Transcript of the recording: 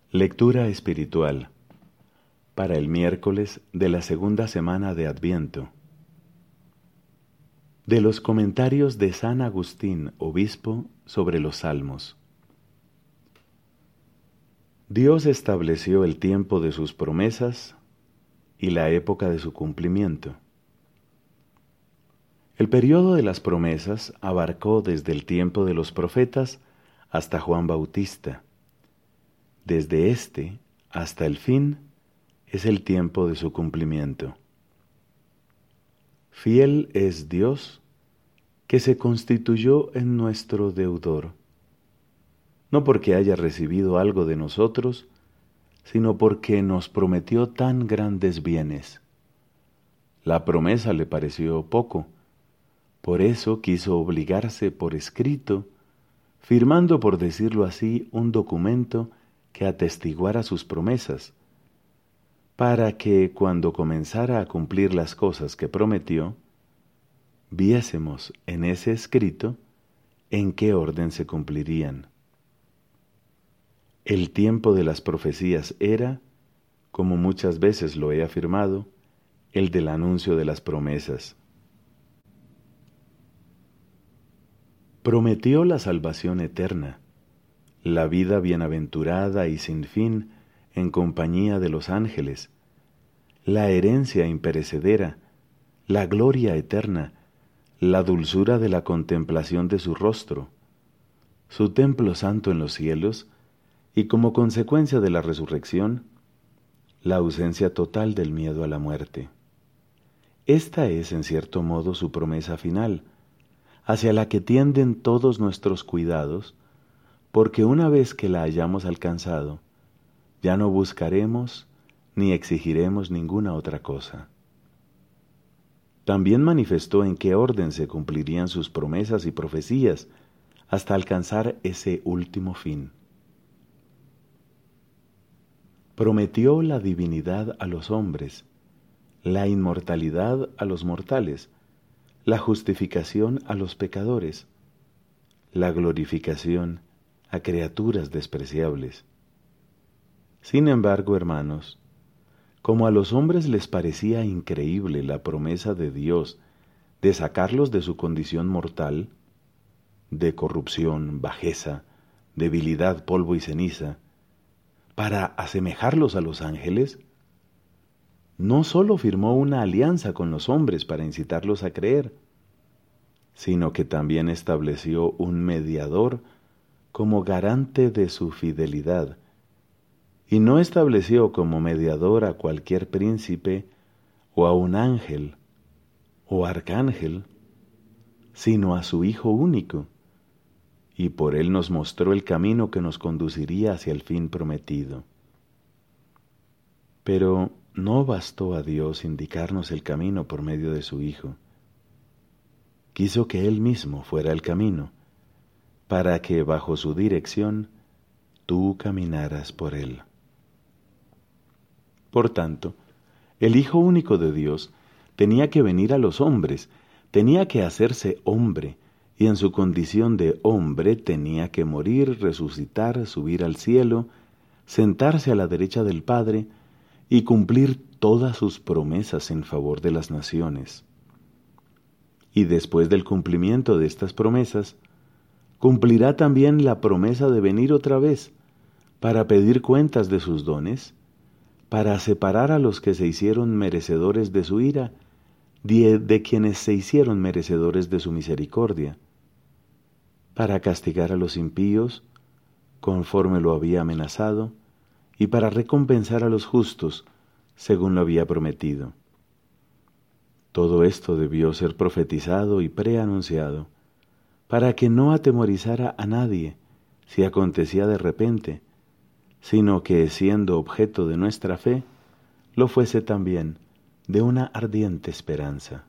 Lectura espiritual para el miércoles de la segunda semana de Adviento. De los comentarios de San Agustín, obispo, sobre los Salmos. Dios estableció el tiempo de sus promesas y la época de su cumplimiento. El periodo de las promesas abarcó desde el tiempo de los profetas hasta Juan Bautista. Desde este hasta el fin es el tiempo de su cumplimiento. Fiel es Dios, que se constituyó en nuestro deudor, no porque haya recibido algo de nosotros, sino porque nos prometió tan grandes bienes. La promesa le pareció poco, por eso quiso obligarse por escrito, firmando, por decirlo así, un documento que atestiguara sus promesas, para que cuando comenzara a cumplir las cosas que prometió, viésemos en ese escrito en qué orden se cumplirían. El tiempo de las profecías era, como muchas veces lo he afirmado, el del anuncio de las promesas. Prometió la salvación eterna, la vida bienaventurada y sin fin en compañía de los ángeles, la herencia imperecedera, la gloria eterna, la dulzura de la contemplación de su rostro, su templo santo en los cielos y, como consecuencia de la resurrección, la ausencia total del miedo a la muerte. Esta es, en cierto modo, su promesa final, hacia la que tienden todos nuestros cuidados, porque una vez que la hayamos alcanzado, ya no buscaremos ni exigiremos ninguna otra cosa. También manifestó en qué orden se cumplirían sus promesas y profecías hasta alcanzar ese último fin. Prometió la divinidad a los hombres, la inmortalidad a los mortales, la justificación a los pecadores, la glorificación a criaturas despreciables. Sin embargo, hermanos, como a los hombres les parecía increíble la promesa de Dios de sacarlos de su condición mortal, de corrupción, bajeza, debilidad, polvo y ceniza, para asemejarlos a los ángeles, no sólo firmó una alianza con los hombres para incitarlos a creer, sino que también estableció un mediador como garante de su fidelidad, y no estableció como mediador a cualquier príncipe o a un ángel o arcángel, sino a su Hijo único, y por él nos mostró el camino que nos conduciría hacia el fin prometido. Pero no bastó a Dios indicarnos el camino por medio de su Hijo. Quiso que Él mismo fuera el camino, para que bajo su dirección tú caminaras por él. Por tanto, el Hijo único de Dios tenía que venir a los hombres, tenía que hacerse hombre, y en su condición de hombre tenía que morir, resucitar, subir al cielo, sentarse a la derecha del Padre y cumplir todas sus promesas en favor de las naciones. Y después del cumplimiento de estas promesas, cumplirá también la promesa de venir otra vez para pedir cuentas de sus dones, para separar a los que se hicieron merecedores de su ira de quienes se hicieron merecedores de su misericordia, para castigar a los impíos conforme lo había amenazado y para recompensar a los justos según lo había prometido. Todo esto debió ser profetizado y preanunciado, para que no atemorizara a nadie si acontecía de repente, sino que, siendo objeto de nuestra fe, lo fuese también de una ardiente esperanza.